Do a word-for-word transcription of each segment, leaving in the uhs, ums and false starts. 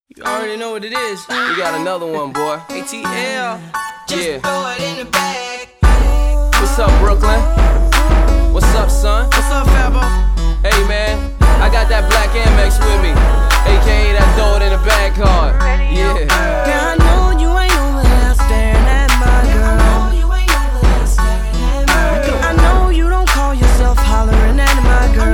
You already know what it is. We got another one, boy. A T L. Just yeah. Throw it in the bag. What's up, Brooklyn? What's up, son? What's up, Fabo? Hey, man. I got that black Amex with me, aka that throw it in the bag card. Yeah. Girl, I know you ain't over there staring at my girl. I know you don't call yourself hollering at my girl.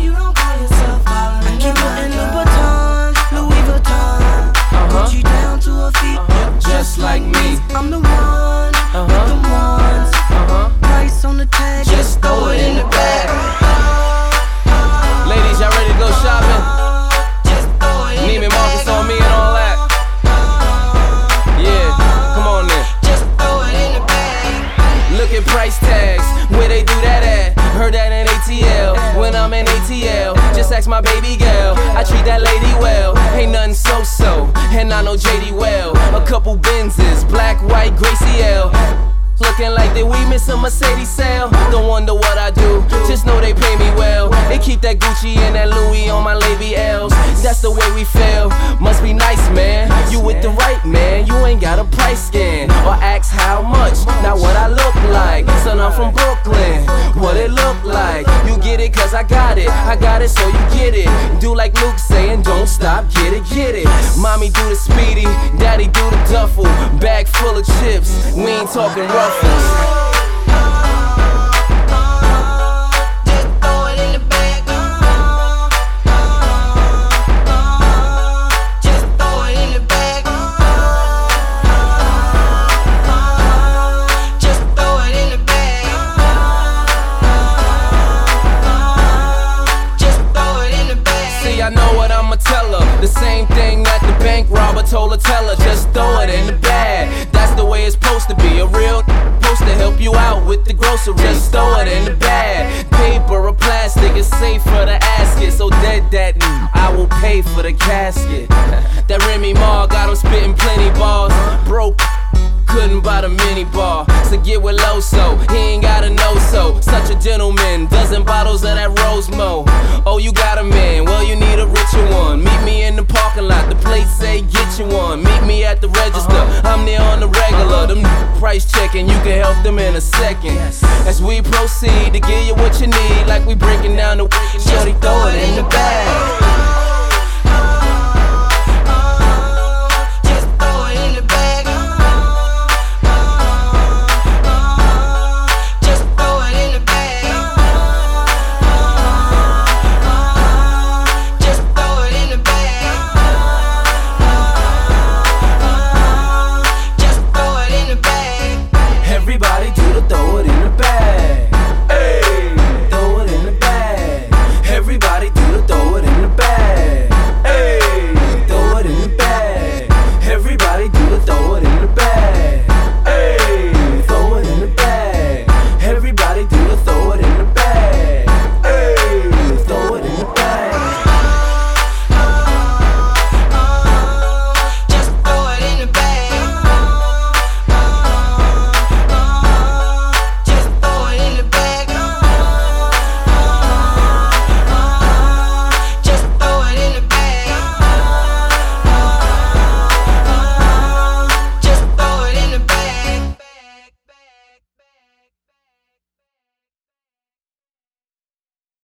I keep putting Louboutin, Louis Vuitton, Gucci down to her feet, just like me. I'm the one Uh-huh. with the ones. Uh-huh. Price on the tag, Just throw it in the bag. Ladies, y'all ready to go shopping? Just throw it in Neiman the Marcus bag. on me and all that. Yeah, come on then. Just throw it in the bag. Look at price tags, where they do that at? Heard that in A T L, when I'm in A T L. Just ask my baby girl, I treat that lady well. Ain't nothing so-so, and I know J D well. A couple Benzes, black, white, Gracie L. Looking like that we miss a Mercedes sale. Don't wonder what I do, just know they pay me well. They keep that Gucci and that Louis on my Lady L's. That's the way we feel, must be nice, man. You with the right man, you ain't got a price scan or ask how much, not what I look like. Son, I'm from Brooklyn, what it look like. You get it cause I got it, I got it so you get it. Do like Luke saying, don't stop, get it, get it. Mommy do the speedy, daddy do the duffel. Bag full of chips, we ain't talking ruffles. Just throw it in the bag. Just throw it in the bag. Just throw it in the bag. Just throw it in the bag. See, I know what I'ma tell her. The same thing that the bank robber told her, tell her, just throw it in the bag. That's the way it's supposed to be. A real supposed to help you out with the groceries. Just throw it in the bag. Paper or plastic is safe for the asket. So dead that I will pay for the casket. That Remy Ma got him spitting plenty bars. Broke, couldn't buy the mini bar. So get with Loso, he ain't gotta know so. Such a gentleman, dozen bottles of that Rosemo. Oh, you got a man, well you need a richer one. Meet me in the parking lot, the place say get you one. Meet me at the register, I'm there on the regular. Them price checking, you can help them in a second. As we proceed to give you what you need, like we breaking down the shorty, throw it in the bag.